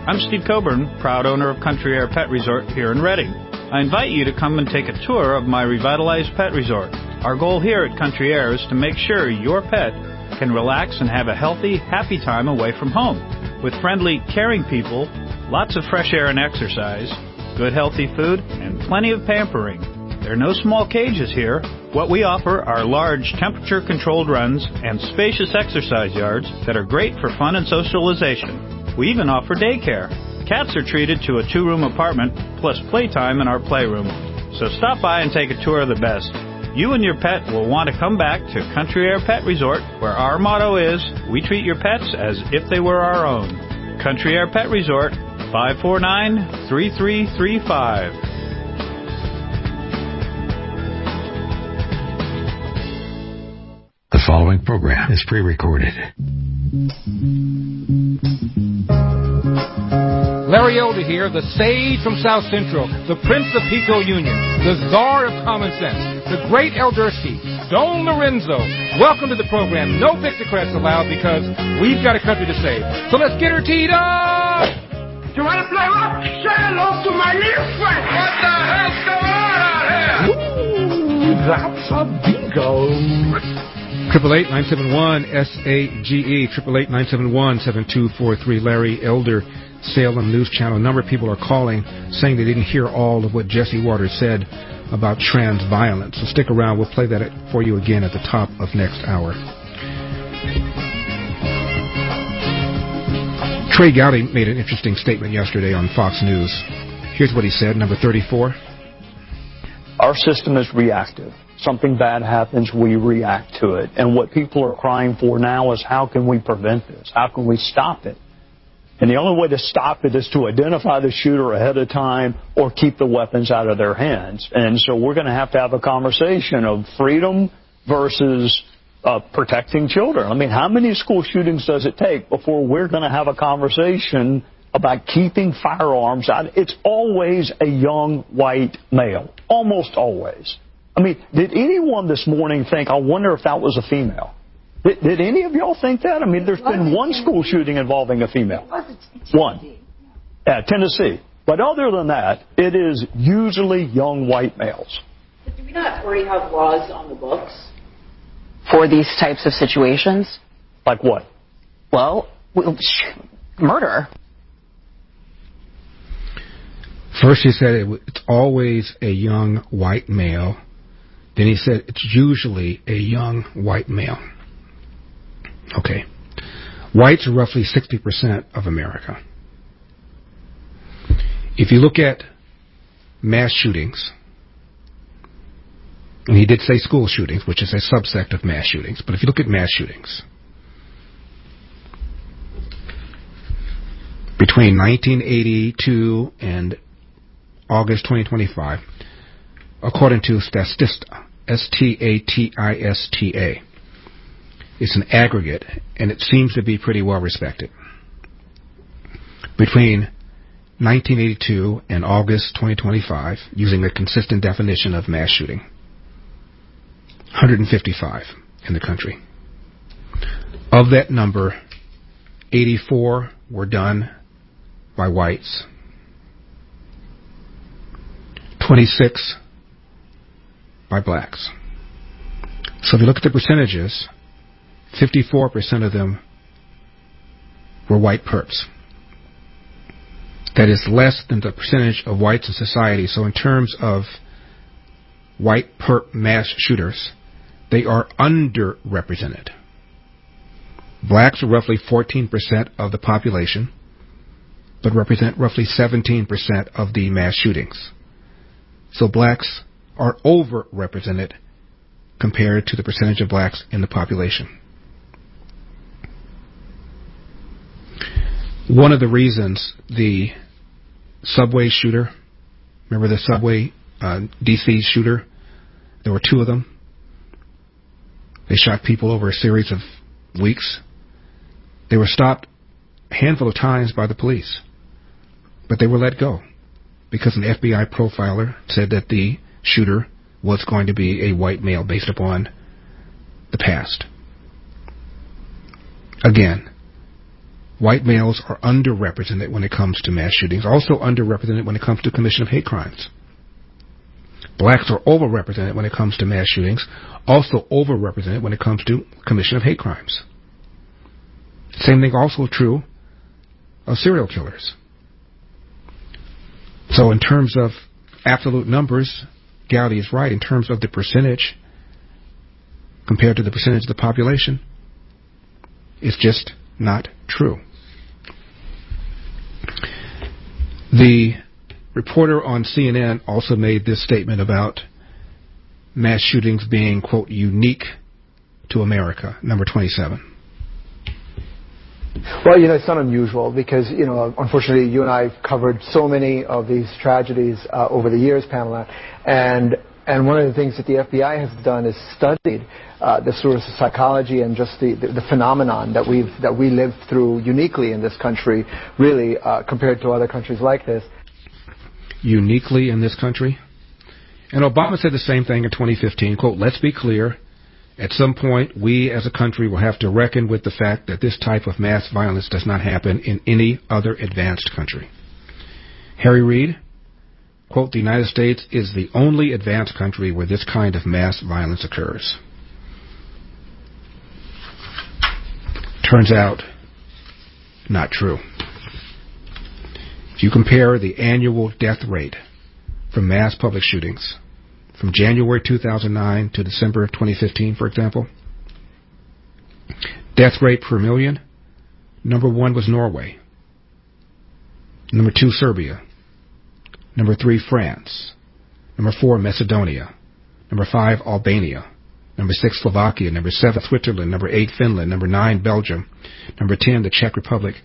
I'm Steve Coburn, proud owner of Country Air Pet Resort here in Reading. I invite you to come and take a tour of my revitalized pet resort. Our goal here at Country Air is to make sure your pet can relax and have a healthy, happy time away from home. With friendly, caring people, lots of fresh air and exercise, good healthy food, and plenty of pampering. There are no small cages here. What we offer are large temperature-controlled runs and spacious exercise yards that are great for fun and socialization. We even offer daycare. Cats are treated to a 2-room apartment plus playtime in our playroom. So stop by and take a tour of the best. You and your pet will want to come back to Country Air Pet Resort, where our motto is, we treat your pets as if they were our own. Country Air Pet Resort, 549-3335. The following program is pre-recorded. Larry Elder here, the sage from South Central, the Prince of Pico Union, the Czar of Common Sense, the Great Eldersky, Don Lorenzo. Welcome to the program. No Pixocrats allowed because we've got a country to save. So let's get her teed up! You want to play rock? Say hello to my little friend. What the hell's going on out here? Ooh, that's a bingo. 888-971-SAGE, 888-971-7243, Larry Elder, Salem News Channel. A number of people are calling saying they didn't hear all of what Jesse Waters said about trans violence. So stick around. We'll play that for you again at the top of next hour. Trey Gowdy made an interesting statement yesterday on Fox News. Here's what he said, number 34. Our system is reactive. Something bad happens, we react to it. And what people are crying for now is how can we prevent this? How can we stop it? And the only way to stop it is to identify the shooter ahead of time or keep the weapons out of their hands. And so we're going to have a conversation of freedom versus protecting children. I mean, how many school shootings does it take before we're going to have a conversation about keeping firearms out? It's always a young white male. Almost always. I mean, did anyone this morning think, I wonder if that was a female? Did any of y'all think that? I mean, there's been one school shooting involving a female. One. Yeah, Tennessee. But other than that, it is usually young white males. But do we not already have laws on the books for these types of situations? Like what? Well, murder. First he said it's always a young white male. Then he said it's usually a young white male. Okay. Whites are roughly 60% of America. If you look at mass shootings, and he did say school shootings, which is a subsect of mass shootings, but if you look at mass shootings, between 1982 and August 2025, according to Statista, Statista, it's an aggregate, and it seems to be pretty well respected. Between 1982 and August 2025, using the consistent definition of mass shooting, 155 in the country. Of that number, 84 were done by whites, 26 by blacks. So if you look at the percentages, 54% of them were white perps. That is less than the percentage of whites in society. So in terms of white perp mass shooters, they are underrepresented. Blacks are roughly 14% of the population, but represent roughly 17% of the mass shootings. So blacks are overrepresented compared to the percentage of blacks in the population. One of the reasons the subway shooter, remember the subway D.C. shooter? There were 2 of them. They shot people over a series of weeks. They were stopped a handful of times by the police, but they were let go because an FBI profiler said that the shooter was going to be a white male based upon the past. Again, White males are underrepresented when it comes to mass shootings, also underrepresented when it comes to commission of hate crimes. Blacks are overrepresented when it comes to mass shootings, also overrepresented when it comes to commission of hate crimes. Same thing also true of serial killers. So in terms of absolute numbers, Gowdy is right. In terms of the percentage, compared to the percentage of the population, it's just not true. The reporter on CNN also made this statement about mass shootings being, quote, unique to America, number 27. Well, it's not unusual because, unfortunately, you and I have covered so many of these tragedies over the years, Pamela, and one of the things that the FBI has done is studied the sort of psychology and just the phenomenon that we live through uniquely in this country, really, compared to other countries like this. Uniquely in this country? And Obama said the same thing in 2015, quote, let's be clear, at some point we as a country will have to reckon with the fact that this type of mass violence does not happen in any other advanced country. Harry Reid, quote, the United States is the only advanced country where this kind of mass violence occurs. Turns out, not true. If you compare the annual death rate from mass public shootings from January 2009 to December 2015, for example, death rate per million, number 1 was Norway. Number 2, Serbia. Number 3, France. Number 4, Macedonia. Number 5, Albania. Number 6, Slovakia. Number 7, Switzerland. Number 8, Finland. Number 9, Belgium. Number 10, the Czech Republic.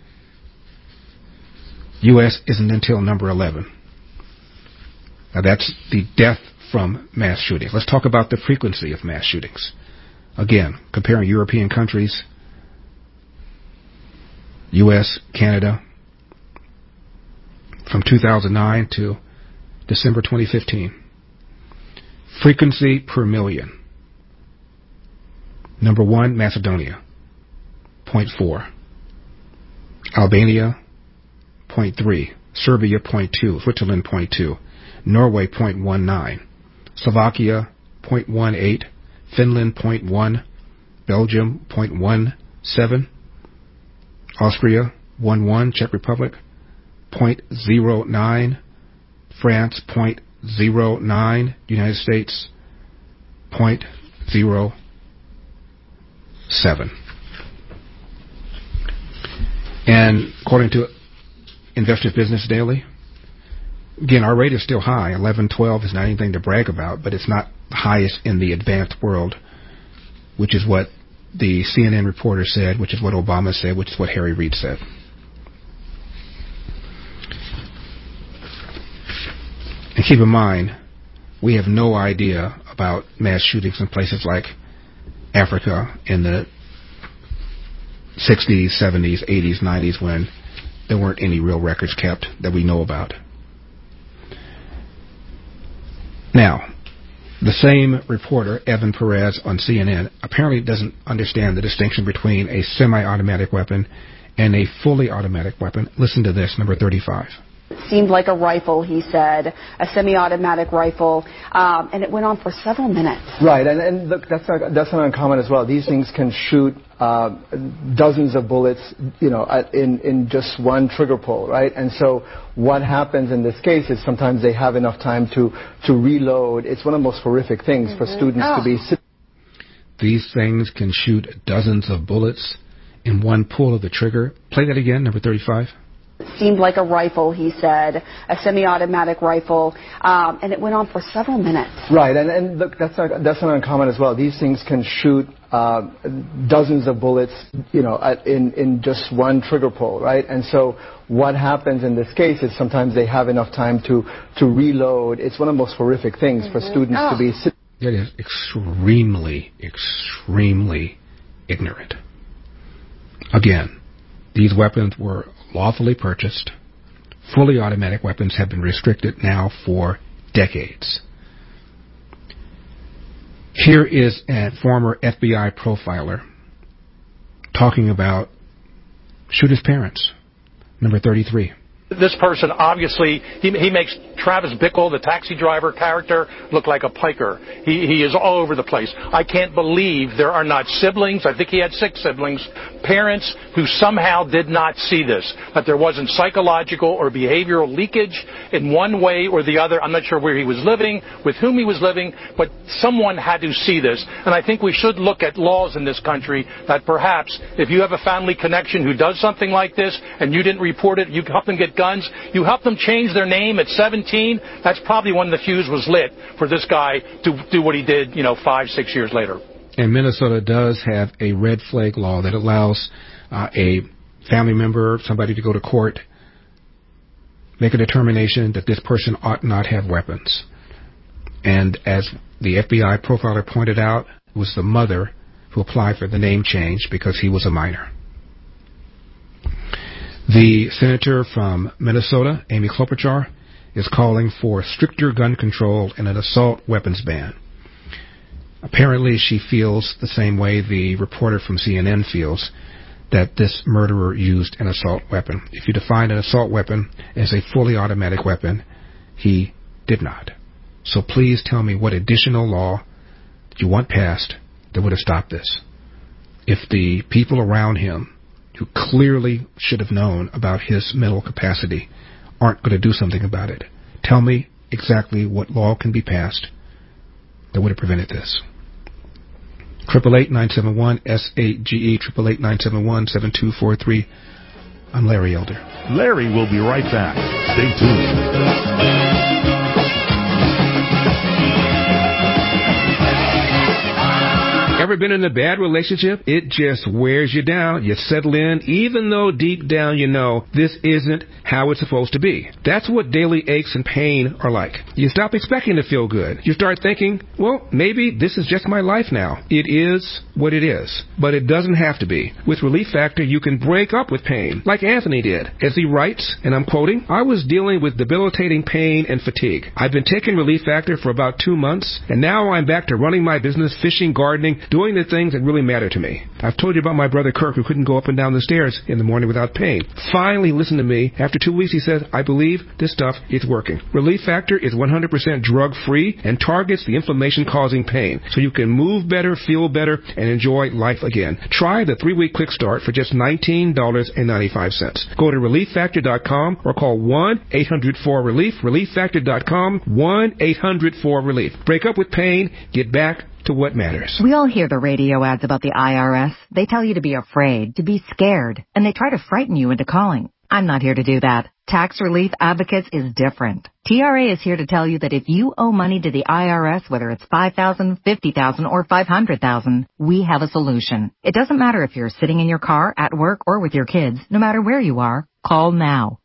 U.S. isn't until number 11. Now that's the death from mass shootings. Let's talk about the frequency of mass shootings. Again, comparing European countries, U.S., Canada, from 2009 to December 2015. Frequency per million. Number 1, Macedonia, 0.4. Albania, 0.3. Serbia, 0.2. Switzerland, 0.2. Norway, 0.19. Slovakia, 0.18. Finland, 0.1. Belgium, 0.17. Austria, 1.1. Czech Republic, 0.09. France, 0.09. United States, 0.07. And according to Investor's Business Daily, again, our rate is still high. 11-12 is not anything to brag about, but it's not the highest in the advanced world, which is what the CNN reporter said, which is what Obama said, which is what Harry Reid said. And keep in mind, we have no idea about mass shootings in places like Africa in the 60s, 70s, 80s, 90s, when there weren't any real records kept that we know about. Now, the same reporter, Evan Perez on CNN, apparently doesn't understand the distinction between a semi-automatic weapon and a fully automatic weapon. Listen to this, number 35. It seemed like a rifle, he said, a semi-automatic rifle, and it went on for several minutes. Right, and look, that's not uncommon as well. These things can shoot dozens of bullets, in just one trigger pull, right? And so what happens in this case is sometimes they have enough time to reload. It's one of the most horrific things for students to be. These things can shoot dozens of bullets in one pull of the trigger. Play that again, number 35. It seemed like a rifle, he said, a semi-automatic rifle, and it went on for several minutes. Right, and look, that's not uncommon as well. These things can shoot dozens of bullets, in just one trigger pull, right? And so what happens in this case is sometimes they have enough time to reload. It's one of the most horrific things for students to be. That is extremely, extremely ignorant. Again, these weapons were lawfully purchased. Fully automatic weapons have been restricted now for decades. Here is a former FBI profiler talking about shoot his parents. Number 33. This person, obviously, he makes Travis Bickle, the taxi driver character, look like a piker. He is all over the place. I can't believe there are not siblings, I think he had 6 siblings, parents who somehow did not see this, that there wasn't psychological or behavioral leakage in one way or the other. I'm not sure where he was living, with whom he was living, but someone had to see this. And I think we should look at laws in this country that perhaps if you have a family connection who does something like this and you didn't report it, you help them get guns, you help them change their name at 17, that's probably when the fuse was lit for this guy to do what he did, 5, 6 years later. And Minnesota does have a red flag law that allows a family member, somebody to go to court, make a determination that this person ought not have weapons. And as the FBI profiler pointed out, it was the mother who applied for the name change because he was a minor. The senator from Minnesota, Amy Klobuchar, is calling for stricter gun control and an assault weapons ban. Apparently, she feels the same way the reporter from CNN feels, that this murderer used an assault weapon. If you define an assault weapon as a fully automatic weapon, he did not. So please tell me what additional law you want passed that would have stopped this. If the people around him who clearly should have known about his mental capacity aren't going to do something about it, tell me exactly what law can be passed that would have prevented this. 888-971-SAGE, 888-971-7243. I'm Larry Elder. Larry will be right back. Stay tuned. Ever been in a bad relationship? It just wears you down. You settle in, even though deep down you know this isn't how it's supposed to be. That's what daily aches and pain are like. You stop expecting to feel good. You start thinking, well, maybe this is just my life now. It is what it is, but it doesn't have to be. With Relief Factor, you can break up with pain, like Anthony did. As he writes, and I'm quoting, I was dealing with debilitating pain and fatigue. I've been taking Relief Factor for about 2 months, and now I'm back to running my business, fishing, gardening, doing the things that really matter to me. I've told you about my brother Kirk who couldn't go up and down the stairs in the morning without pain. Finally listened to me. After 2 weeks, he said, I believe this stuff is working. Relief Factor is 100% drug-free and targets the inflammation-causing pain, so you can move better, feel better, and enjoy life again. Try the 3-week quick start for just $19.95. Go to ReliefFactor.com or call 1-800-4RELIEF, ReliefFactor.com, 1-800-4RELIEF. Break up with pain, get back to what matters. We all hear the radio ads about the IRS. They tell you to be afraid, to be scared, and they try to frighten you into calling. I'm not here to do that. Tax Relief Advocates is different. TRA is here to tell you that if you owe money to the IRS, whether it's $5,000, $50,000, or $500,000, we have a solution. It doesn't matter if you're sitting in your car, at work, or with your kids. No matter where you are, call now.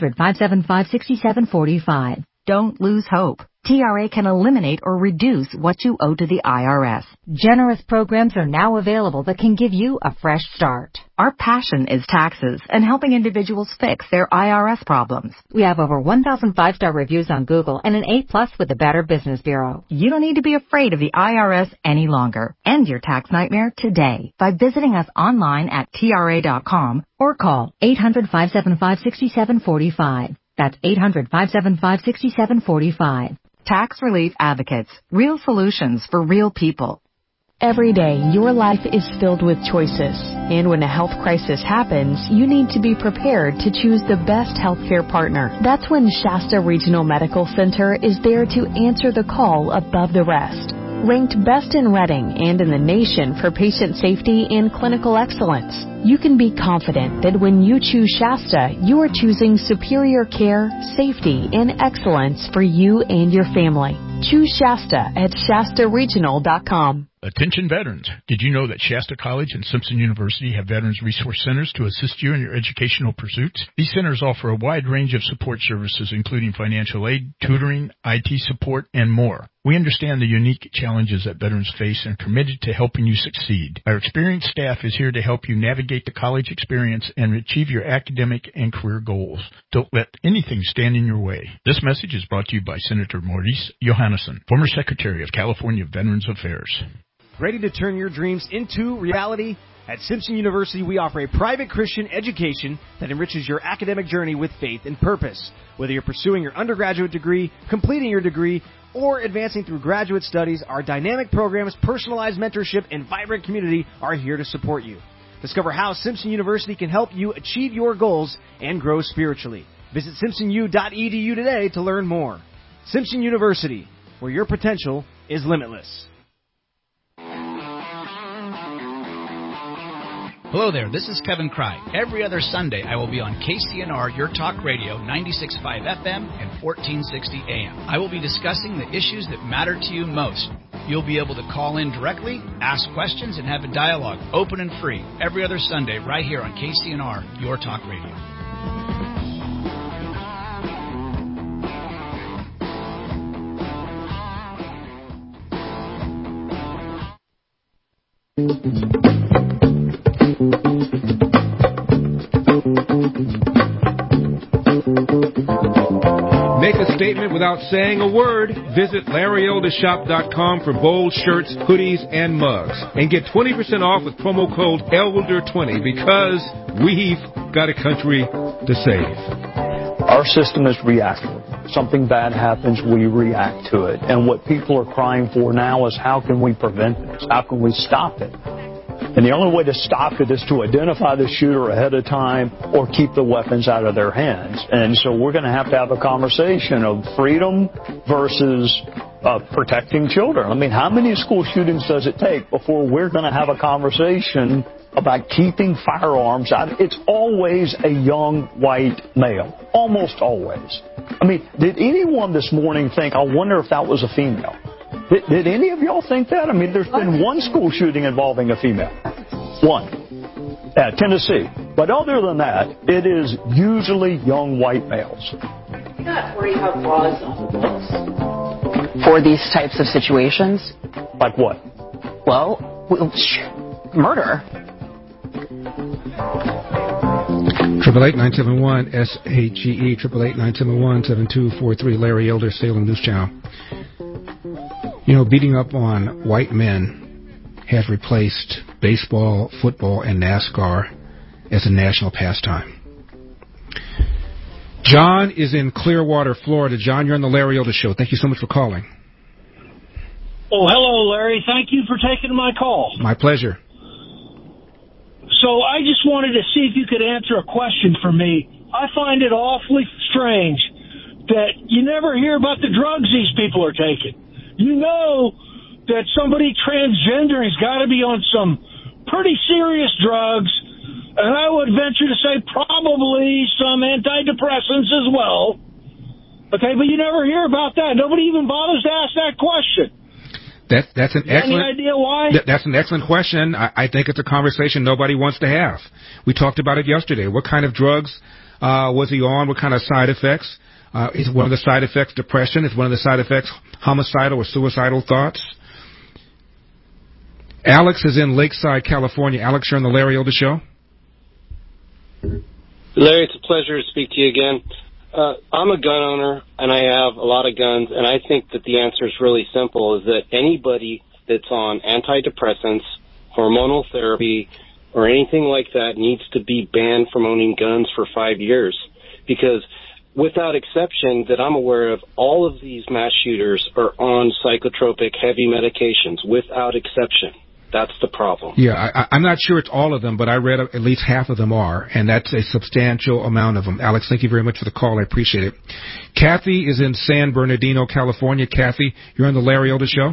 800-575-6745. Don't lose hope. TRA can eliminate or reduce what you owe to the IRS. Generous programs are now available that can give you a fresh start. Our passion is taxes and helping individuals fix their IRS problems. We have over 1,000 5-star reviews on Google and an A+ with the Better Business Bureau. You don't need to be afraid of the IRS any longer. End your tax nightmare today by visiting us online at TRA.com or call 800-575-6745. That's 800-575-6745. Tax Relief Advocates. Real solutions for real people. Every day, your life is filled with choices. And when a health crisis happens, you need to be prepared to choose the best healthcare partner. That's when Shasta Regional Medical Center is there to answer the call above the rest. Ranked best in Reading and in the nation for patient safety and clinical excellence, you can be confident that when you choose Shasta, you are choosing superior care, safety, and excellence for you and your family. Choose Shasta at ShastaRegional.com. Attention veterans. Did you know that Shasta College and Simpson University have Veterans Resource Centers to assist you in your educational pursuits? These centers offer a wide range of support services, including financial aid, tutoring, IT support, and more. We understand the unique challenges that veterans face and are committed to helping you succeed. Our experienced staff is here to help you navigate the college experience and achieve your academic and career goals. Don't let anything stand in your way. This message is brought to you by Senator Maurice Johannesson, former Secretary of California Veterans Affairs. Ready to turn your dreams into reality? At Simpson University, we offer a private Christian education that enriches your academic journey with faith and purpose. Whether you're pursuing your undergraduate degree, completing your degree, or advancing through graduate studies, our dynamic programs, personalized mentorship, and vibrant community are here to support you. Discover how Simpson University can help you achieve your goals and grow spiritually. Visit simpsonu.edu today to learn more. Simpson University, where your potential is limitless. Hello there, this is Kevin Cry. Every other Sunday, I will be on KCNR, Your Talk Radio, 96.5 FM and 1460 AM. I will be discussing the issues that matter to you most. You'll be able to call in directly, ask questions, and have a dialogue, open and free, every other Sunday right here on KCNR, Your Talk Radio. Make a statement without saying a word. Visit LarryElderShop.com for bold shirts, hoodies, and mugs. And get 20% off with promo code ELDER20 because we've got a country to save. Our system is reactive. Something bad happens, we react to it. And what people are crying for now is how can we prevent this? How can we stop it? And the only way to stop it is to identify the shooter ahead of time or keep the weapons out of their hands. And so we're going to have a conversation of freedom versus protecting children. I mean, how many school shootings does it take before we're going to have a conversation about keeping firearms out? It's always a young white male. Almost always. I mean, did anyone this morning think, I wonder if that was a female? Did any of y'all think that? I mean, there's been one school shooting involving a female. One. At Tennessee. But other than that, it is usually young white males. You're not worried how laws on the books for these types of situations? Like what? Well, murder. 888-971-SAGE, 888-971-7243, Larry Elder, Salem News Channel. You know, beating up on white men has replaced baseball, football, and NASCAR as a national pastime. John is in Clearwater, Florida. John, you're on the Larry Elder Show. Thank you so much for calling. Oh, hello, Larry. Thank you for taking my call. My pleasure. So I just wanted to see if you could answer a question for me. I find it awfully strange that you never hear about the drugs these people are taking. You know that somebody transgender has got to be on some pretty serious drugs, and I would venture to say probably some antidepressants as well. Okay, but you never hear about that. Nobody even bothers to ask that question. That's an excellent. Any idea why? That's an excellent question. I think it's a conversation nobody wants to have. We talked about it yesterday. What kind of drugs was he on? What kind of side effects? Is one of the side effects depression? Is one of the side effects homicidal or suicidal thoughts? Alex is in Lakeside, California. Alex, you're on the Larry Elder Show. Larry, it's a pleasure to speak to you again. I'm a gun owner, and I have a lot of guns, and I think that the answer is really simple, is that anybody that's on antidepressants, hormonal therapy, or anything like that needs to be banned from owning guns for 5 years. Because without exception that I'm aware of, all of these mass shooters are on psychotropic heavy medications, without exception. That's the problem. Yeah, I'm not sure it's all of them, but I read at least half of them are, and that's a substantial amount of them. Alex, thank you very much for the call. I appreciate it. Kathy is in San Bernardino, California. Kathy, you're on the Larry Elder Show.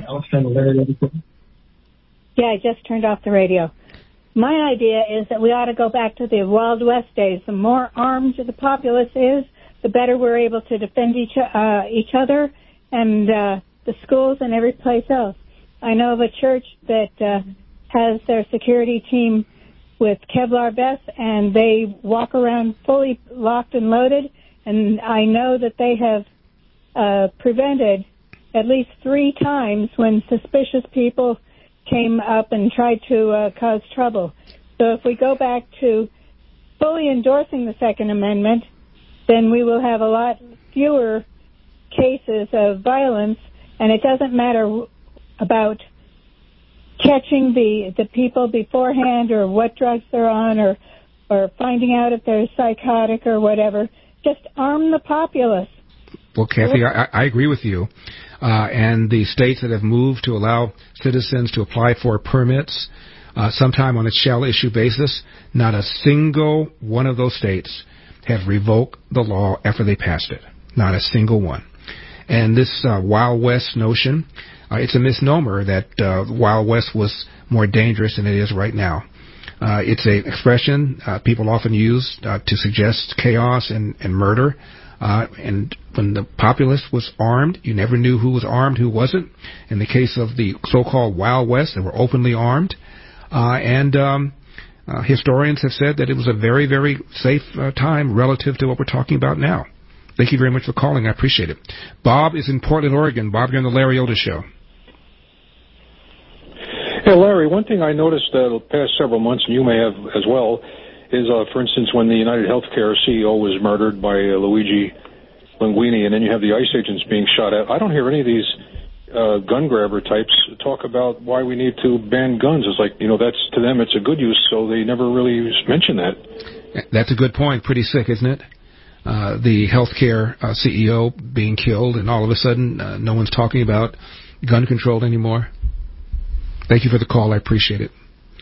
Yeah, I just turned off the radio. My idea is that we ought to go back to the Wild West days. The more armed the populace is, the better we're able to defend each other and the schools and every place else. I know of a church that has their security team with Kevlar vests, and they walk around fully locked and loaded, and I know that they have prevented at least 3 times when suspicious people came up and tried to cause trouble. So if we go back to fully endorsing the Second Amendment, then we will have a lot fewer cases of violence, and it doesn't matter about catching the people beforehand, or what drugs they're on, or finding out if they're psychotic or whatever. Just arm the populace. Well, Kathy, I agree with you. And the states that have moved to allow citizens to apply for permits, sometime on a shall-issue basis, not a single one of those states have revoked the law after they passed it. Not a single one. And this Wild West notion, it's a misnomer that Wild West was more dangerous than it is right now. It's an expression people often use to suggest chaos and murder. And when the populace was armed, you never knew who was armed, who wasn't. In the case of the so-called Wild West, they were openly armed. Historians have said that it was a very, very safe time relative to what we're talking about now. Thank you very much for calling. I appreciate it. Bob is in Portland, Oregon. Bob, you're on the Larry Elder Show. Hey, Larry, one thing I noticed the past several months, and you may have as well, is, for instance, when the United Healthcare CEO was murdered by Luigi Linguini, and then you have the ICE agents being shot at. I don't hear any of these gun grabber types talk about why we need to ban guns. It's like, that's, to them, it's a good use, so they never really mention that. That's a good point. Pretty sick, isn't it? The healthcare CEO being killed, and all of a sudden, no one's talking about gun control anymore. Thank you for the call. I appreciate it.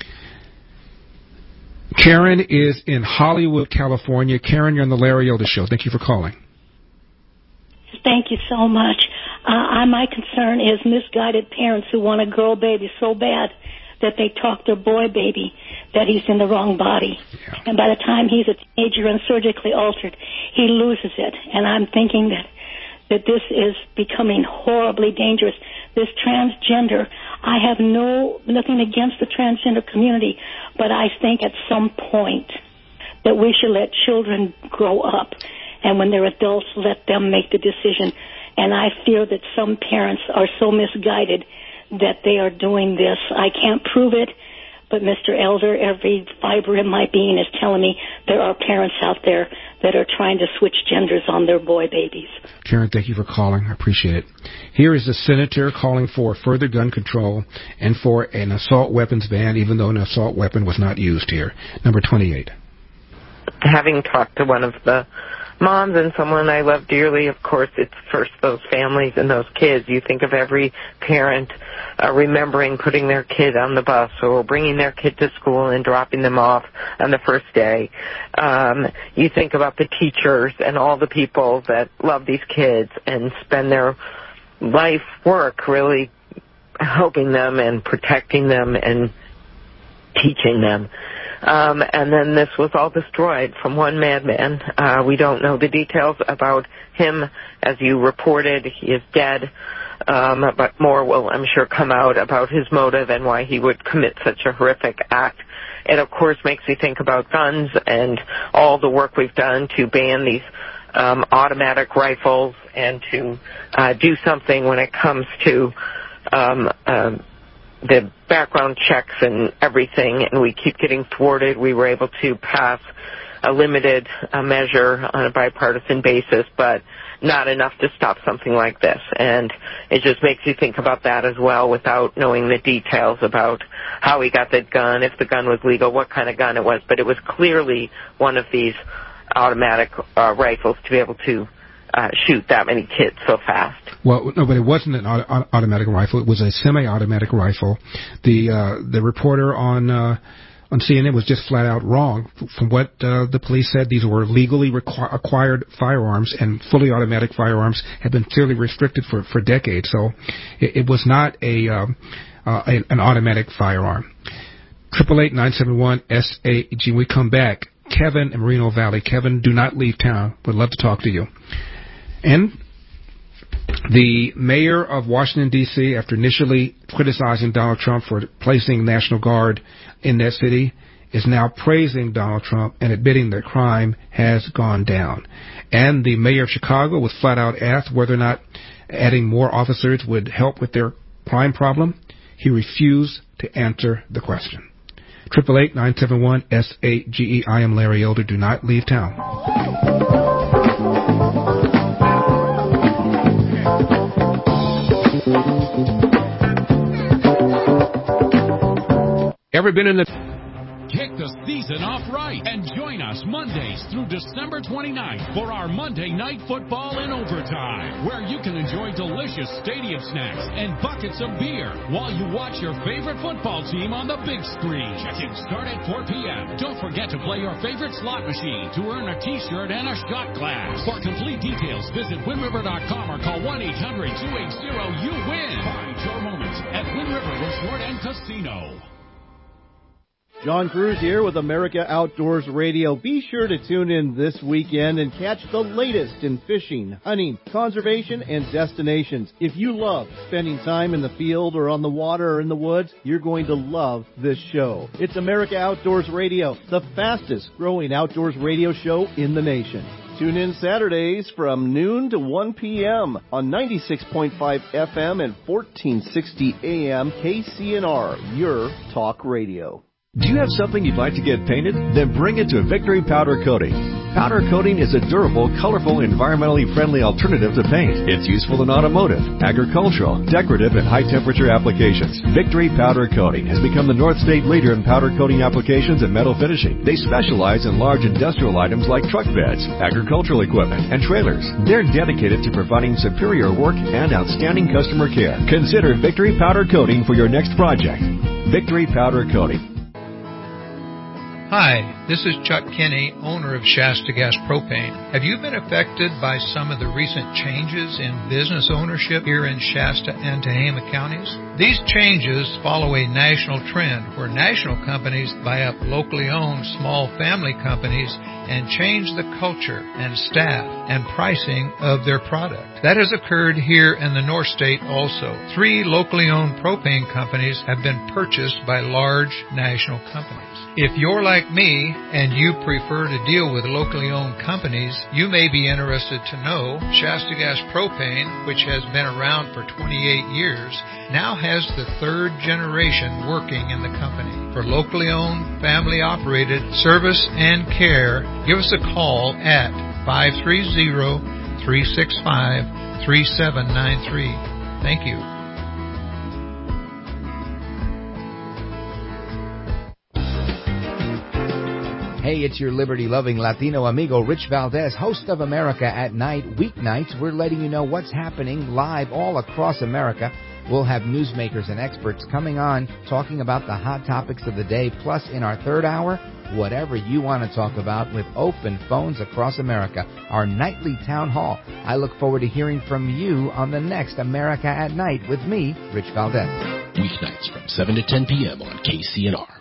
Karen is in Hollywood, California. Karen, you're on the Larry Elder Show. Thank you for calling. Thank you so much. My concern is misguided parents who want a girl baby so bad that they talk their boy baby that he's in the wrong body. Yeah. And by the time he's a teenager and surgically altered, he loses it. And I'm thinking that this is becoming horribly dangerous. This transgender, I have nothing against the transgender community, but I think at some point that we should let children grow up, and when they're adults, let them make the decision. And I fear that some parents are so misguided that they are doing this. I can't prove it, but Mr. Elder, every fiber in my being is telling me there are parents out there that are trying to switch genders on their boy babies. Karen, thank you for calling. I appreciate it. Here is the senator calling for further gun control and for an assault weapons ban, even though an assault weapon was not used here. Number 28. Having talked to one of the moms and someone I love dearly, of course, it's first those families and those kids. You think of every parent remembering putting their kid on the bus or bringing their kid to school and dropping them off on the first day. You think about the teachers and all the people that love these kids and spend their life work really helping them and protecting them and teaching them. And then this was all destroyed from one madman. We don't know the details about him. As you reported, he is dead. But more will, I'm sure, come out about his motive and why he would commit such a horrific act. It, of course, makes me think about guns and all the work we've done to ban these automatic rifles and to do something when it comes to the background checks and everything, and we keep getting thwarted. We were able to pass a limited measure on a bipartisan basis, but not enough to stop something like this. And it just makes you think about that as well without knowing the details about how he got that gun, if the gun was legal, what kind of gun it was. But it was clearly one of these automatic rifles to be able to shoot that many kids so fast. Well, no, but it wasn't an automatic rifle. It was a semi-automatic rifle. The reporter on CNN was just flat out wrong. From what the police said, these were legally acquired firearms, and fully automatic firearms have been fairly restricted for decades. So it was not an automatic firearm. 888-971-SAG. When we come back, Kevin in Moreno Valley. Kevin, do not leave town. Would love to talk to you. And the mayor of Washington, D.C., after initially criticizing Donald Trump for placing National Guard in that city, is now praising Donald Trump and admitting that crime has gone down. And the mayor of Chicago was flat out asked whether or not adding more officers would help with their crime problem. He refused to answer the question. 888-971-SAGE. I am Larry Elder. Do not leave town. ever been in the... Kick the season off right and join us Mondays through December 29th for our Monday Night Football in Overtime, where you can enjoy delicious stadium snacks and buckets of beer while you watch your favorite football team on the big screen. Check-in start at 4 p.m. Don't forget to play your favorite slot machine to earn a T-shirt and a shot glass. For complete details, visit WindRiver.com or call 1-800-280-YOU-WIN. Find your moment at Wind River Resort and Casino. John Cruz here with America Outdoors Radio. Be sure to tune in this weekend and catch the latest in fishing, hunting, conservation, and destinations. If you love spending time in the field or on the water or in the woods, you're going to love this show. It's America Outdoors Radio, the fastest growing outdoors radio show in the nation. Tune in Saturdays from noon to 1 p.m. on 96.5 FM and 1460 AM KCNR, your talk radio. Do you have something you'd like to get painted? Then bring it to Victory Powder Coating. Powder coating is a durable, colorful, environmentally friendly alternative to paint. It's useful in automotive, agricultural, decorative, and high-temperature applications. Victory Powder Coating has become the North State leader in powder coating applications and metal finishing. They specialize in large industrial items like truck beds, agricultural equipment, and trailers. They're dedicated to providing superior work and outstanding customer care. Consider Victory Powder Coating for your next project. Victory Powder Coating. Hi, this is Chuck Kinney, owner of Shasta Gas Propane. Have you been affected by some of the recent changes in business ownership here in Shasta and Tehama counties? These changes follow a national trend where national companies buy up locally owned small family companies and change the culture and staff and pricing of their product. That has occurred here in the North State also. 3 locally owned propane companies have been purchased by large national companies. If you're like me and you prefer to deal with locally owned companies, you may be interested to know Shasta Gas Propane, which has been around for 28 years, now has the 3rd generation working in the company. For locally owned, family operated service and care, give us a call at 530-365-3793. Thank you. Hey, it's your liberty-loving Latino amigo, Rich Valdez, host of America at Night. Weeknights, we're letting you know what's happening live all across America. We'll have newsmakers and experts coming on talking about the hot topics of the day. Plus, in our 3rd hour, whatever you want to talk about with open phones across America, our nightly town hall. I look forward to hearing from you on the next America at Night with me, Rich Valdez. Weeknights from 7 to 10 p.m. on KCNR.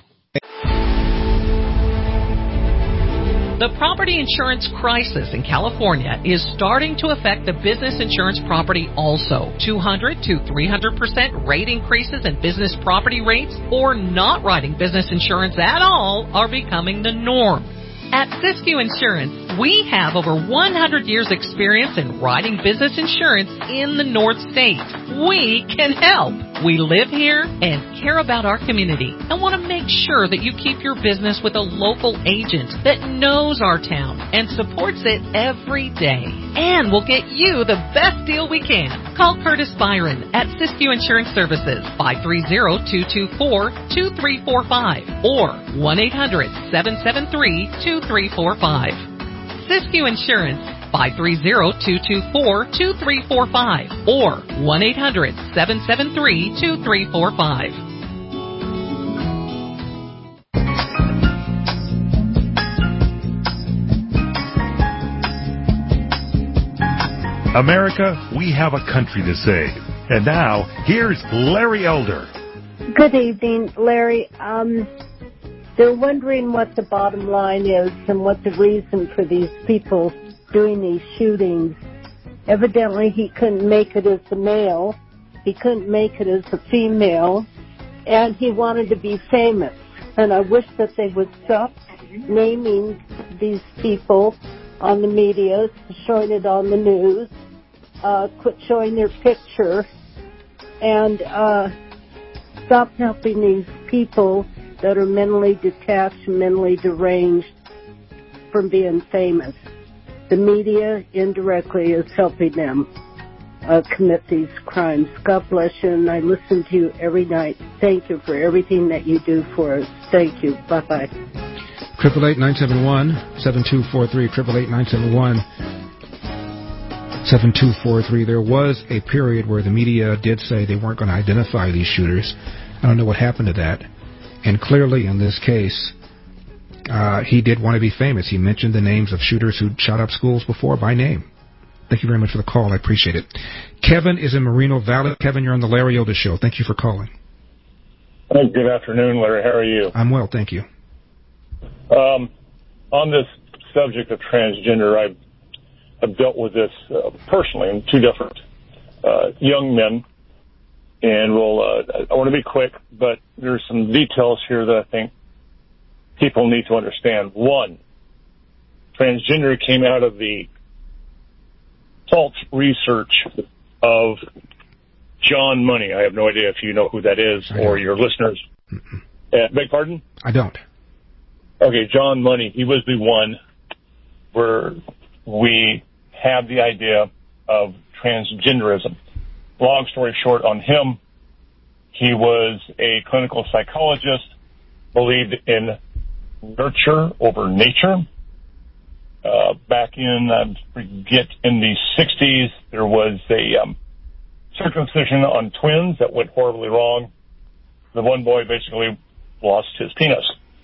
The property insurance crisis in California is starting to affect the business insurance property also. 200 to 300% rate increases in business property rates or not writing business insurance at all are becoming the norm. At Siskiyou Insurance, we have over 100 years experience in writing business insurance in the North State. We can help. We live here and care about our community and want to make sure that you keep your business with a local agent that knows our town and supports it every day. And we'll get you the best deal we can. Call Curtis Byron at Siskiyou Insurance Services, 530-224-2345 or 1-800-773-2345. Siskiyou Insurance, 530-224-2345 or 1-800-773-2345. America, we have a country to save. And now, here's Larry Elder. Good evening, Larry. They're wondering what the bottom line is and what the reason for these people doing these shootings. Evidently, he couldn't make it as a male. He couldn't make it as a female. And he wanted to be famous. And I wish that they would stop naming these people on the media, showing it on the news, quit showing their picture, and stop helping these people that are mentally detached, mentally deranged from being famous. The media indirectly is helping them. commit these crimes. God bless you, and I listen to you every night. Thank you for everything that you do for us. Thank you. Bye-bye. 888-971-7243, 888-971-7243. There was a period where the media did say they weren't going to identify these shooters. I don't know what happened to that. And clearly in this case, he did want to be famous. He mentioned the names of shooters who'd shot up schools before by name. Thank you very much for the call. I appreciate it. Kevin is in Moreno Valley. Kevin, you're on the Larry Elder Show. Thank you for calling. Good afternoon, Larry. How are you? I'm well, thank you. On this subject of transgender, I've dealt with this personally in two different young men. And I want to be quick, but there's some details here that I think people need to understand. One, transgender came out of the false research of John Money. I have no idea if you know who that is or your listeners. Beg pardon? I don't. Okay, John Money, he was the one where we have the idea of transgenderism. Long story short on him, he was a clinical psychologist, believed in nurture over nature. Back in, I forget, in the 60s, there was a circumcision on twins that went horribly wrong. The one boy basically lost his penis.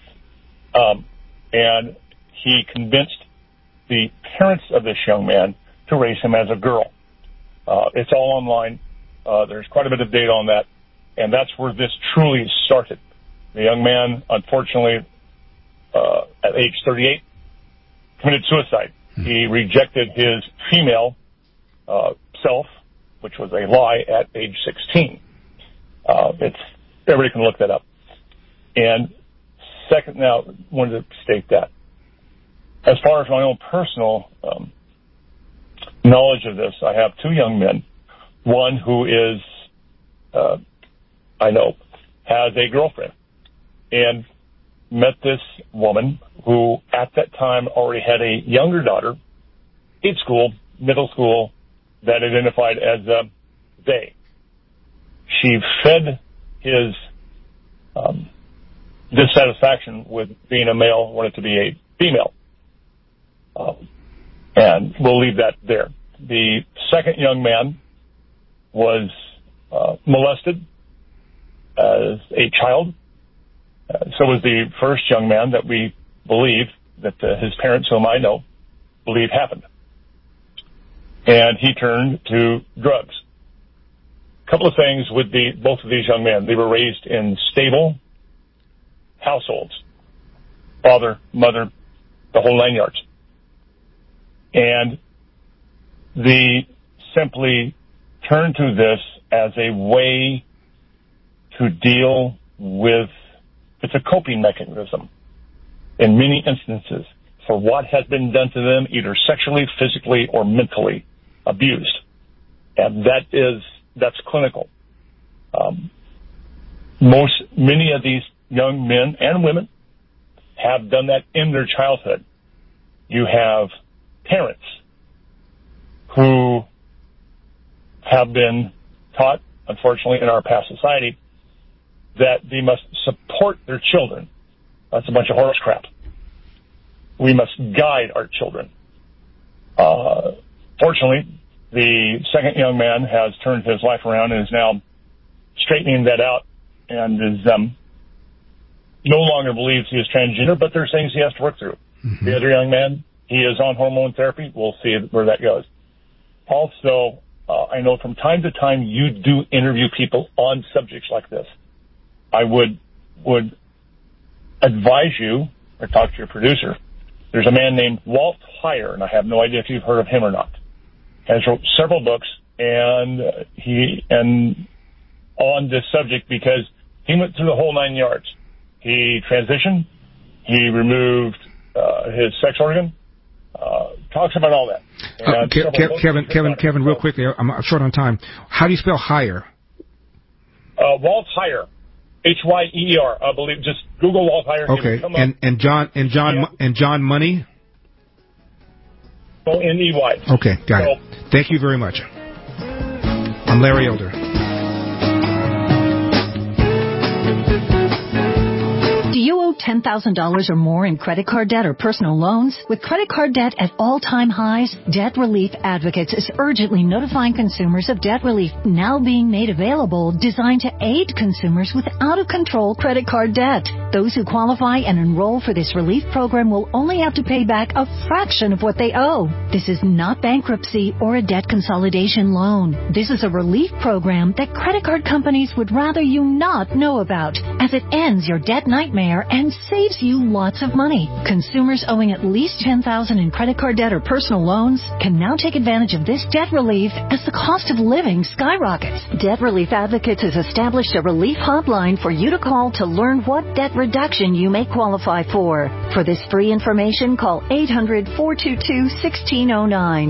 And he convinced the parents of this young man to raise him as a girl. It's all online. There's quite a bit of data on that. And that's where this truly started. The young man, unfortunately, at age 38, committed suicide. He rejected his female self, which was a lie, at age 16. Everybody can look that up. And second, now, I wanted to state that. As far as my own personal knowledge of this, I have two young men. One who is, I know, has a girlfriend and met this woman who at that time already had a younger daughter in school, middle school, that identified as they. She fed his dissatisfaction with being a male, wanted to be a female. And we'll leave that there. The second young man was molested as a child. So was the first young man that we believe that his parents, whom I know, believe happened. And he turned to drugs. A couple of things with both of these young men. They were raised in stable households. Father, mother, the whole 9 yards. And they simply turned to this as a way to deal with, it's a coping mechanism in many instances for what has been done to them, either sexually, physically, or mentally abused. And that's clinical. Many of these young men and women have done that in their childhood. You have parents who have been taught, unfortunately, in our past society, that they must support their children. That's a bunch of horse crap. We must guide our children. Fortunately, the second young man has turned his life around and is now straightening that out and is no longer believes he is transgender, but there's things he has to work through. Mm-hmm. The other young man, he is on hormone therapy. We'll see where that goes. Also, I know from time to time you do interview people on subjects like this. I would advise you, or talk to your producer. There's a man named Walt Heyer, and I have no idea if you've heard of him or not. Has wrote several books, and on this subject because he went through the whole 9 yards. He transitioned. He removed his sex organ. Talks about all that. Kevin, real quickly, I'm short on time. How do you spell Heyer? Walt Heyer, H-Y-E-R. I believe. Just Google Walt Heyer. Okay. And John Money. O-N-E-Y. Okay, got it. Thank you very much. I'm Larry Elder. Do you owe $10,000 or more in credit card debt or personal loans? With credit card debt at all-time highs, Debt Relief Advocates is urgently notifying consumers of debt relief now being made available, designed to aid consumers with out-of-control credit card debt. Those who qualify and enroll for this relief program will only have to pay back a fraction of what they owe. This is not bankruptcy or a debt consolidation loan. This is a relief program that credit card companies would rather you not know about, as it ends your debt nightmare and saves you lots of money. Consumers owing at least $10,000 in credit card debt or personal loans can now take advantage of this debt relief as the cost of living skyrockets. Debt Relief Advocates has established a relief hotline for you to call to learn what debt reduction you may qualify for. For this free information, call 800-422-1609,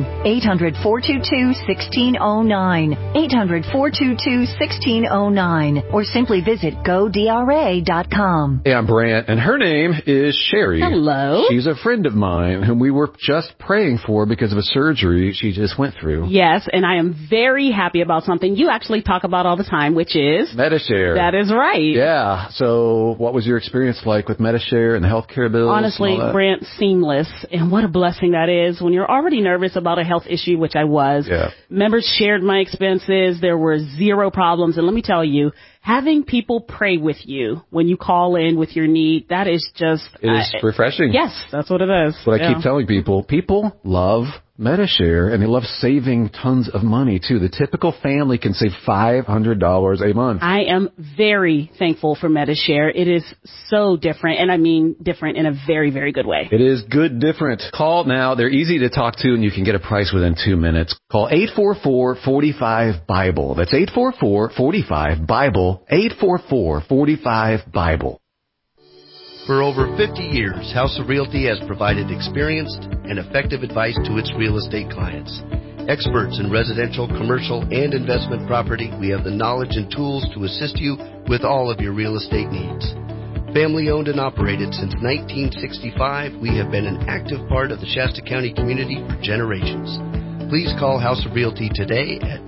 800-422-1609, 800-422-1609, or simply visit GoDRA.com. Hey, I'm Brant, and her name is Sherry. Hello. She's a friend of mine whom we were just praying for because of a surgery she just went through. Yes, and I am very happy about something you actually talk about all the time, which is Medi-Share. That is right. Yeah. So what was your experience like with Medi-Share and the healthcare bills? Honestly, Brant, seamless. And what a blessing that is when you're already nervous about a health issue, which I was. Yeah. Members shared my expenses. There were zero problems. And let me tell you, having people pray with you when you call in with your need, that is just... It is refreshing. Yes, that's what it is. That's what I keep telling people. People love Medi-Share, and they love saving tons of money, too. The typical family can save $500 a month. I am very thankful for Medi-Share. It is so different, and I mean different in a very, very good way. It is good different. Call now. They're easy to talk to, and you can get a price within 2 minutes. Call 844-45-BIBLE. That's 844-45-BIBLE, 844-45-BIBLE. For over 50 years, House of Realty has provided experienced and effective advice to its real estate clients. Experts in residential, commercial, and investment property, we have the knowledge and tools to assist you with all of your real estate needs. Family owned and operated since 1965, we have been an active part of the Shasta County community for generations. Please call House of Realty today at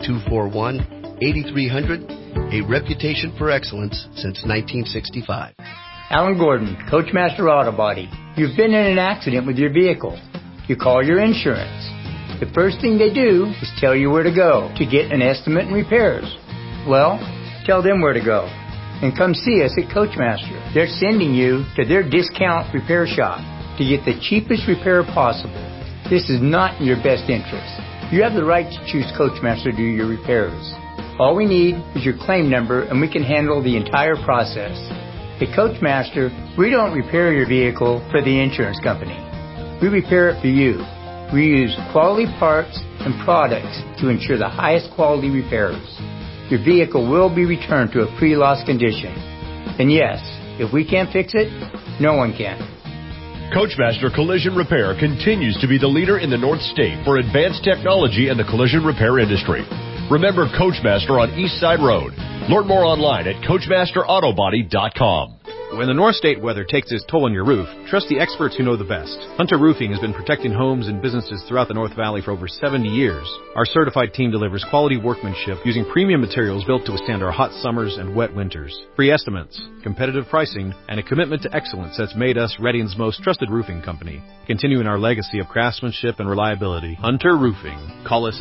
241-8300, a reputation for excellence since 1965. Alan Gordon, Coachmaster Auto Body. You've been in an accident with your vehicle. You call your insurance. The first thing they do is tell you where to go to get an estimate and repairs. Well, tell them where to go. And come see us at Coachmaster. They're sending you to their discount repair shop to get the cheapest repair possible. This is not in your best interest. You have the right to choose Coachmaster to do your repairs. All we need is your claim number and we can handle the entire process. At Coachmaster, we don't repair your vehicle for the insurance company. We repair it for you. We use quality parts and products to ensure the highest quality repairs. Your vehicle will be returned to a pre-loss condition. And yes, if we can't fix it, no one can. Coachmaster Collision Repair continues to be the leader in the North State for advanced technology in the collision repair industry. Remember Coachmaster on East Side Road. Learn more online at CoachmasterAutobody.com. When the North State weather takes its toll on your roof, trust the experts who know the best. Hunter Roofing has been protecting homes and businesses throughout the North Valley for over 70 years. Our certified team delivers quality workmanship using premium materials built to withstand our hot summers and wet winters. Free estimates, competitive pricing, and a commitment to excellence that's made us Redding's most trusted roofing company. Continuing our legacy of craftsmanship and reliability, Hunter Roofing. Call us at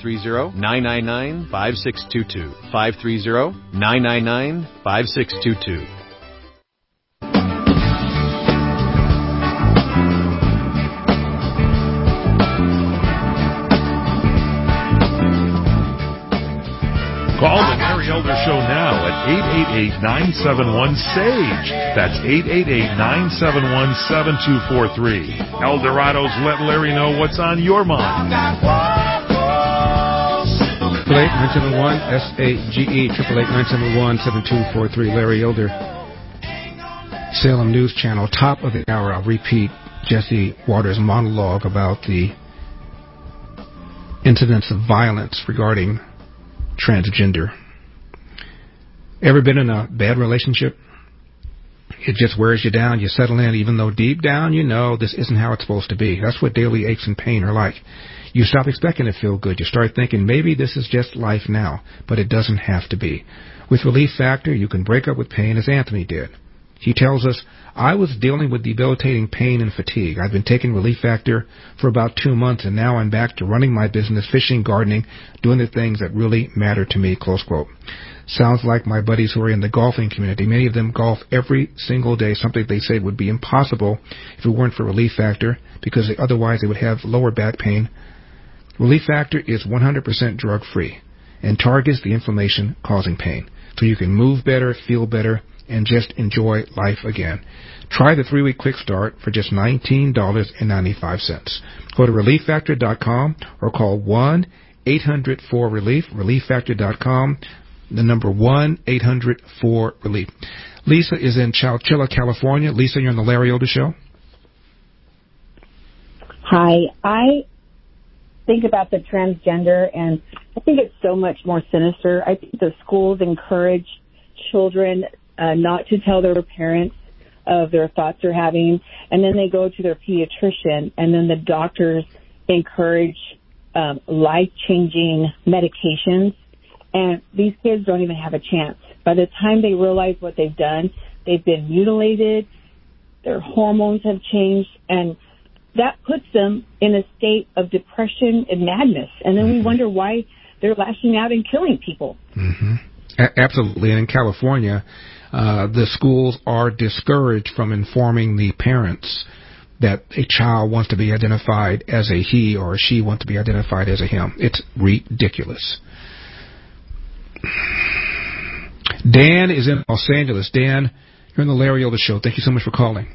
530-999-5622. 530-999-5622. Call the Larry Elder Show now at 888-971-SAGE. That's 888-971-7243. Eldorado's Let Larry Know What's on Your Mind. 888-971-SAGE, 888-971-7243. Larry Elder, Salem News Channel, top of the hour. I'll repeat Jesse Waters' monologue about the incidents of violence regarding transgender. Ever been in a bad relationship? it just wears you down. You settle in, even though deep down you know this isn't how it's supposed to be. That's what daily aches and pain are like. You stop expecting to feel good. You start thinking maybe this is just life now, but it doesn't have to be. With Relief Factor, you can break up with pain as Anthony did. He tells us, I was dealing with debilitating pain and fatigue. I've been taking Relief Factor for about 2 months, and now I'm back to running my business, fishing, gardening, doing the things that really matter to me, close quote. Sounds like my buddies who are in the golfing community. Many of them golf every single day, something they say would be impossible if it weren't for Relief Factor, because otherwise they would have lower back pain. Relief Factor is 100% drug-free and targets the inflammation causing pain, so you can move better, feel better, and just enjoy life again. Try the 3-week quick start for just $19.95. Go to ReliefFactor.com or call 1-800-4-RELIEF, ReliefFactor.com, the number 1-800-4-RELIEF. Lisa is in Chowchilla, California. Lisa, you're on the Larry Elder Show. Hi. I think about the transgender, and I think it's so much more sinister. I think the schools encourage children not to tell their parents of their thoughts they're having, and then they go to their pediatrician, and then the doctors encourage life-changing medications, and these kids don't even have a chance. By the time they realize what they've done, they've been mutilated, their hormones have changed, and that puts them in a state of depression and madness, and then we wonder why they're lashing out and killing people. Mm-hmm. Absolutely. And in California, the schools are discouraged from informing the parents that a child wants to be identified as a he or a she wants to be identified as a him. It's ridiculous. Dan is in Los Angeles. Dan, you're on the Larry Elder Show. Thank you so much for calling.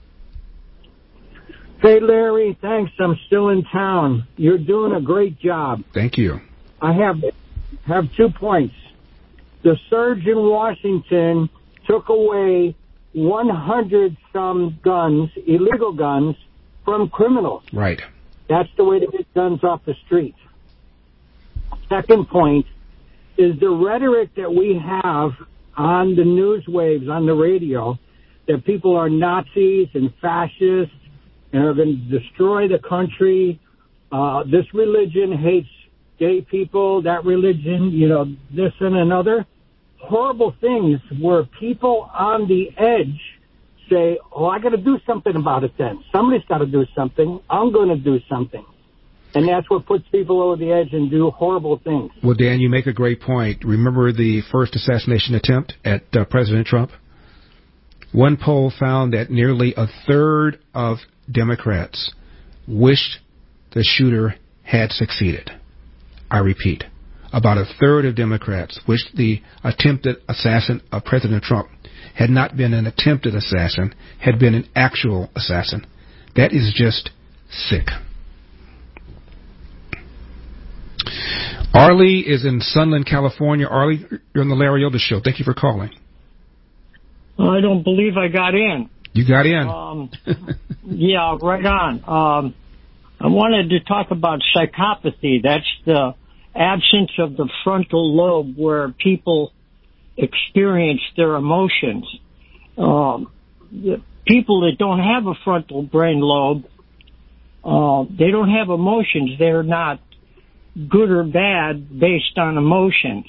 Hey, Larry, thanks. I'm still in town. You're doing a great job. Thank you. I have 2 points. The surge in Washington took away 100-some guns, illegal guns, from criminals. Right. That's the way to get guns off the street. Second point is the rhetoric that we have on the news waves, on the radio, that people are Nazis and fascists and are going to destroy the country. This religion hates gay people, that religion, this and another. Horrible things where people on the edge say, I got to do something about it then. Somebody's got to do something. I'm going to do something. And that's what puts people over the edge and do horrible things. Well, Dan, you make a great point. Remember the first assassination attempt at President Trump? One poll found that nearly a third of Democrats wished the shooter had succeeded. I repeat, about a third of Democrats wished the attempted assassin of President Trump had not been an attempted assassin, had been an actual assassin. That is just sick. Arlie is in Sunland, California. Arlie, you're on the Larry Elder Show. Thank you for calling. I don't believe I got in. You got in. Yeah, right on. I wanted to talk about psychopathy. That's the absence of the frontal lobe where people experience their emotions. The people that don't have a frontal brain lobe, they don't have emotions. They're not good or bad based on emotions.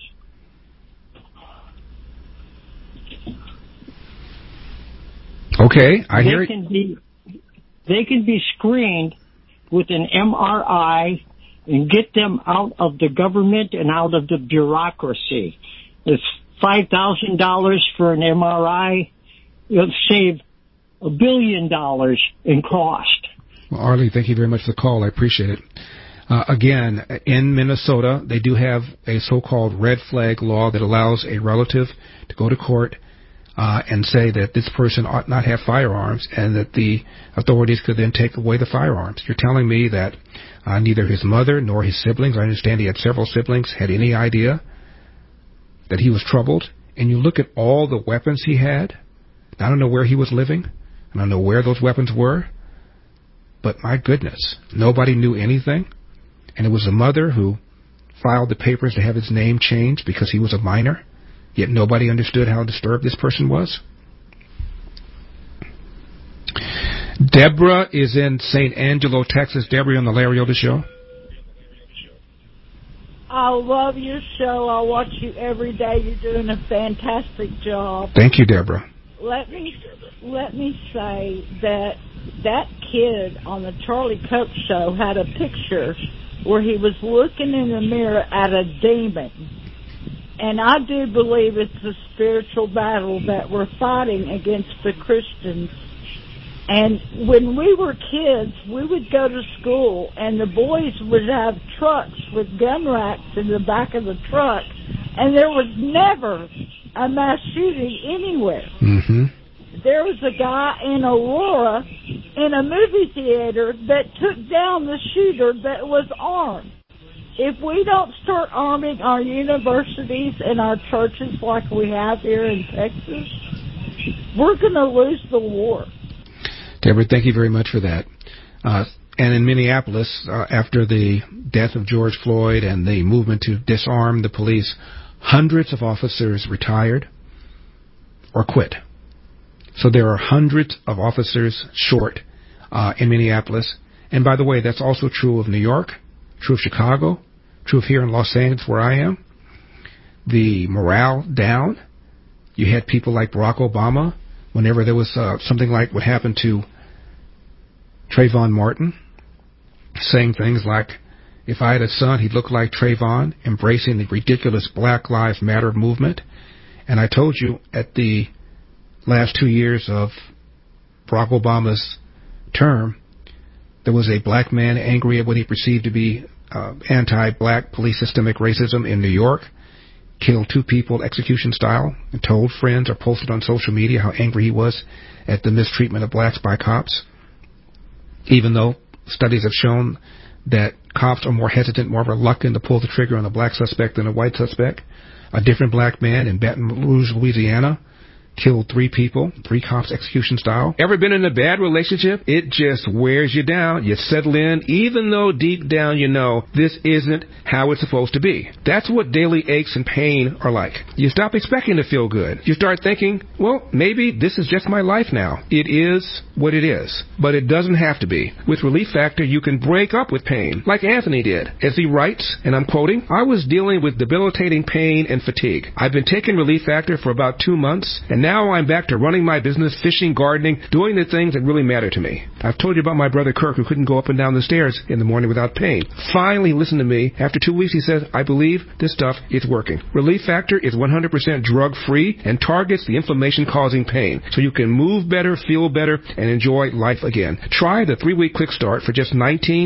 Okay, I hear it. They can be screened with an MRI and get them out of the government and out of the bureaucracy. It's $5,000 for an MRI. It'll save $1 billion in cost. Well, Arlie, thank you very much for the call. I appreciate it. Again, in Minnesota, they do have a so-called red flag law that allows a relative to go to court and say that this person ought not have firearms and that the authorities could then take away the firearms. You're telling me that neither his mother nor his siblings, I understand he had several siblings, had any idea that he was troubled? And you look at all the weapons he had. I don't know where he was living, and I don't know where those weapons were, but my goodness, nobody knew anything. And it was the mother who filed the papers to have his name changed because he was a minor, yet nobody understood how disturbed this person was. Deborah is in St. Angelo, Texas. Deborah on the Larry Elder Show. I love your show. I watch you every day. You're doing a fantastic job. Thank you, Deborah. Let me say that kid on the Charlie Cope show had a picture where he was looking in the mirror at a demon. And I do believe it's a spiritual battle that we're fighting against the Christians. And when we were kids, we would go to school, and the boys would have trucks with gun racks in the back of the truck, and there was never a mass shooting anywhere. Mm-hmm. There was a guy in Aurora in a movie theater that took down the shooter that was armed. If we don't start arming our universities and our churches like we have here in Texas, we're going to lose the war. Deborah, thank you very much for that. And in Minneapolis, after the death of George Floyd and the movement to disarm the police, hundreds of officers retired or quit. So there are hundreds of officers short in Minneapolis. And by the way, that's also true of New York, true of Chicago, true of here in Los Angeles where I am. The morale down. You had people like Barack Obama, whenever there was something like what happened to Trayvon Martin, saying things like, if I had a son, he'd look like Trayvon, embracing the ridiculous Black Lives Matter movement. And I told you at the last 2 years of Barack Obama's term, there was a black man angry at what he perceived to be anti-black police systemic racism in New York, killed 2 people execution style, and told friends or posted on social media how angry he was at the mistreatment of blacks by cops, even though studies have shown that cops are more hesitant, more reluctant to pull the trigger on a black suspect than a white suspect. A different black man in Baton Rouge, Louisiana, killed 3 people, 3 cops execution style. Ever been in a bad relationship? It just wears you down. You settle in, even though deep down you know this isn't how it's supposed to be. That's what daily aches and pain are like. You stop expecting to feel good. You start thinking, well, maybe this is just my life now. It is what it is, but it doesn't have to be. With Relief Factor, you can break up with pain, like Anthony did. As he writes, and I'm quoting, I was dealing with debilitating pain and fatigue. I've been taking Relief Factor for about 2 months, and now I'm back to running my business, fishing, gardening, doing the things that really matter to me. I've told you about my brother Kirk, who couldn't go up and down the stairs in the morning without pain. Finally listened to me. After 2 weeks, he says, I believe this stuff is working. Relief Factor is 100% drug-free and targets the inflammation-causing pain, so you can move better, feel better, and enjoy life again. Try the 3-week quick start for just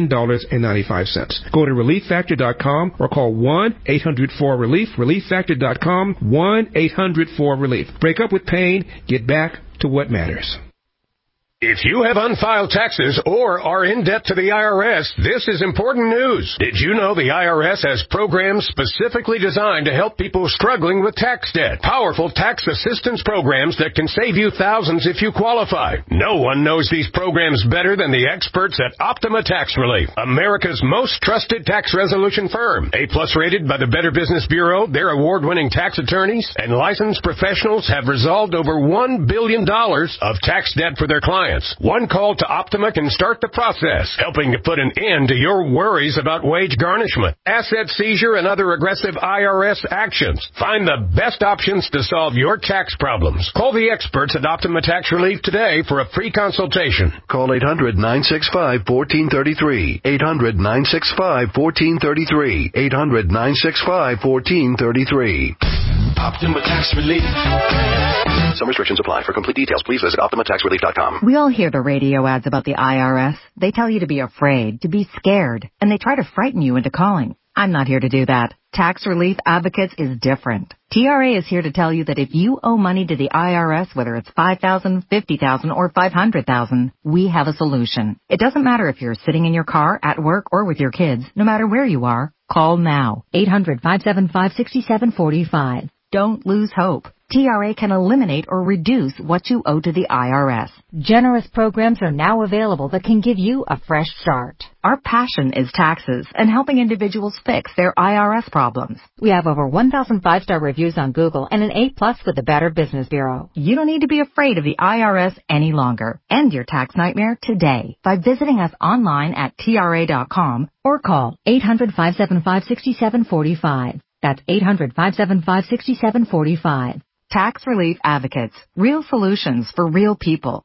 $19.95. Go to ReliefFactor.com or call 1-800-4RELIEF, ReliefFactor.com, 1-800-4RELIEF. Break up with pain. Get back to what matters. If you have unfiled taxes or are in debt to the IRS, this is important news. Did you know the IRS has programs specifically designed to help people struggling with tax debt? Powerful tax assistance programs that can save you thousands if you qualify. No one knows these programs better than the experts at Optima Tax Relief, America's most trusted tax resolution firm. A-plus rated by the Better Business Bureau, their award-winning tax attorneys and licensed professionals have resolved over $1 billion of tax debt for their clients. One call to Optima can start the process, helping to put an end to your worries about wage garnishment, asset seizure, and other aggressive IRS actions. Find the best options to solve your tax problems. Call the experts at Optima Tax Relief today for a free consultation. Call 800-965-1433. 800-965-1433. 800-965-1433. Optima Tax Relief. Some restrictions apply. For complete details, please visit OptimaTaxRelief.com. We all hear the radio ads about the IRS. They tell you to be afraid, to be scared, and they try to frighten you into calling. I'm not here to do that. Tax Relief Advocates is different. TRA is here to tell you that if you owe money to the IRS, whether it's $5,000, $50,000, or $500,000, we have a solution. It doesn't matter if you're sitting in your car, at work, or with your kids. No matter where you are, call now. 800-575-6745. Don't lose hope. TRA can eliminate or reduce what you owe to the IRS. Generous programs are now available that can give you a fresh start. Our passion is taxes and helping individuals fix their IRS problems. We have over 1,000 5-star reviews on Google and an A+ with the Better Business Bureau. You don't need to be afraid of the IRS any longer. End your tax nightmare today by visiting us online at TRA.com or call 800-575-6745. That's 800-575-6745. Tax Relief Advocates. Real solutions for real people.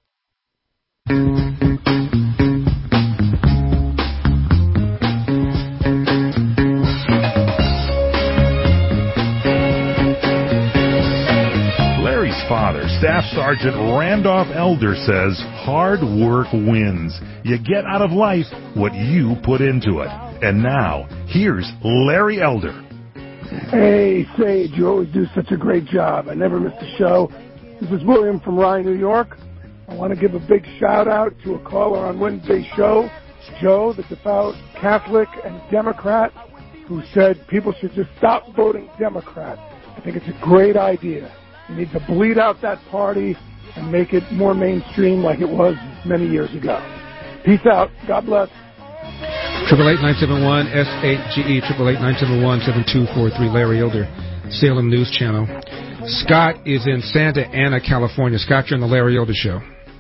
Larry's father, Staff Sergeant Randolph Elder, says hard work wins. You get out of life what you put into it. And now, here's Larry Elder. Hey, Sage, you always do such a great job. I never miss a show. This is William from Rye, New York. I want to give a big shout-out to a caller on Wednesday's show, Joe, the devout Catholic and Democrat, who said people should just stop voting Democrat. I think it's a great idea. You need to bleed out that party and make it more mainstream like it was many years ago. Peace out. God bless. 888-971-SHGE, 888-971-7243, Larry Elder, Salem News Channel. Scott is in Santa Ana, California. Scott, you're on the Larry Elder Show.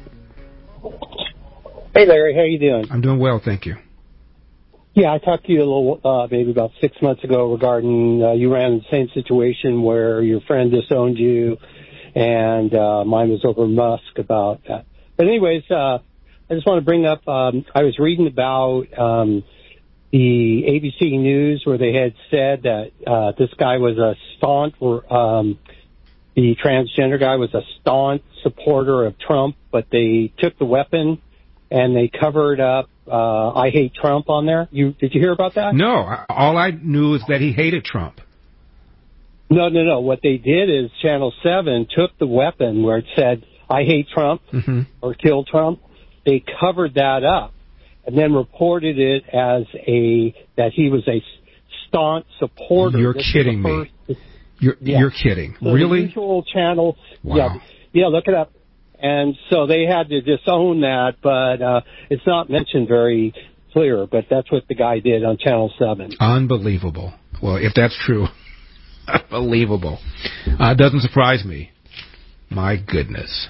Hey, Larry, how you doing? I'm doing well, thank you. Yeah, I talked to you a little, maybe about 6 months ago regarding you ran the same situation where your friend disowned you, and mine was over Musk about that. But anyways, I just want to bring up, I was reading about the ABC News where they had said that this guy was a staunch, the transgender guy was a staunch supporter of Trump, but they took the weapon and they covered up I hate Trump on there. Did you hear about that? No, all I knew is that he hated Trump. No. What they did is Channel 7 took the weapon where it said I hate Trump or kill Trump. They covered that up and then reported it as that he was a staunch supporter. You're kidding me. You're kidding. So really? The usual channel. Wow. Yeah, look it up. And so they had to disown that, but it's not mentioned very clear, but that's what the guy did on Channel 7. Unbelievable. Well, if that's true, unbelievable. It doesn't surprise me. My goodness.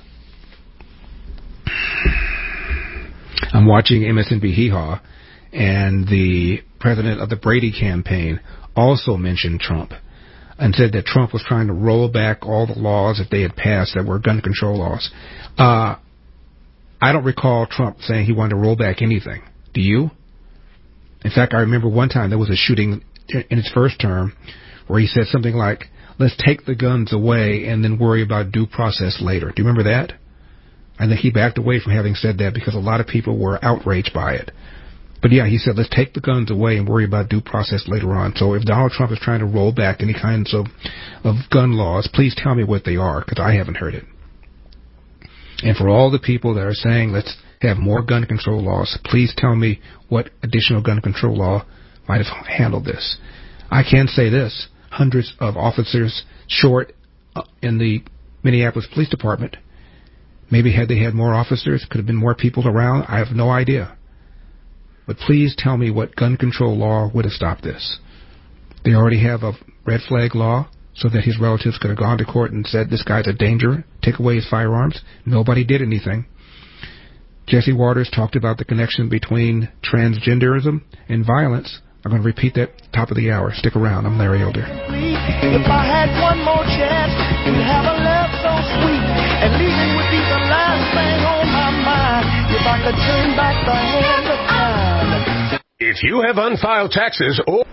I'm watching MSNBC Hee Haw, and the president of the Brady campaign also mentioned Trump and said that Trump was trying to roll back all the laws that they had passed that were gun control laws. I don't recall Trump saying he wanted to roll back anything. Do you? In fact, I remember one time there was a shooting in his first term where he said something like, let's take the guns away and then worry about due process later. Do you remember that? I think he backed away from having said that because a lot of people were outraged by it. But yeah, he said, let's take the guns away and worry about due process later on. So if Donald Trump is trying to roll back any kinds of gun laws, please tell me what they are, because I haven't heard it. And for all the people that are saying, let's have more gun control laws, please tell me what additional gun control law might have handled this. I can say this, hundreds of officers short in the Minneapolis Police Department. Maybe had they had more officers, could have been more people around. I have no idea. But please tell me what gun control law would have stopped this. They already have a red flag law so that his relatives could have gone to court and said this guy's a danger, take away his firearms. Nobody did anything. Jesse Waters talked about the connection between transgenderism and violence. I'm going to repeat that top of the hour. Stick around. I'm Larry Elder. If I had one more chance, we'd have a love so sweet, and leaving would be the last thing on my mind. If I could turn back the hands of time. If you have unfiled taxes or...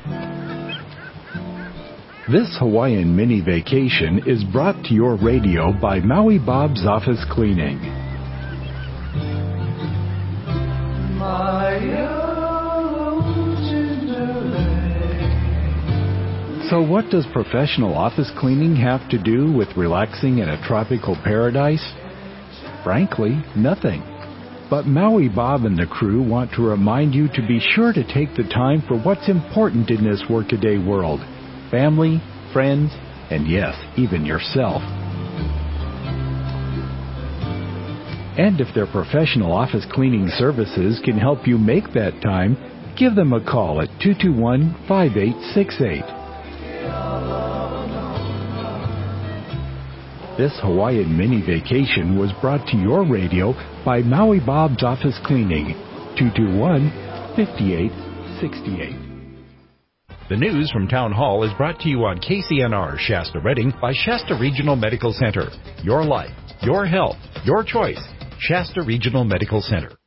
This Hawaiian mini vacation is brought to your radio by Maui Bob's Office Cleaning. So what does professional office cleaning have to do with relaxing in a tropical paradise? Frankly, nothing. But Maui Bob and the crew want to remind you to be sure to take the time for what's important in this workaday world. Family, friends, and yes, even yourself. And if their professional office cleaning services can help you make that time, give them a call at 221-5868. This Hawaiian mini vacation was brought to your radio by Maui Bob's Office Cleaning, 221-5868. The news from Town Hall is brought to you on KCNR Shasta Redding by Shasta Regional Medical Center. Your life, your health, your choice. Shasta Regional Medical Center.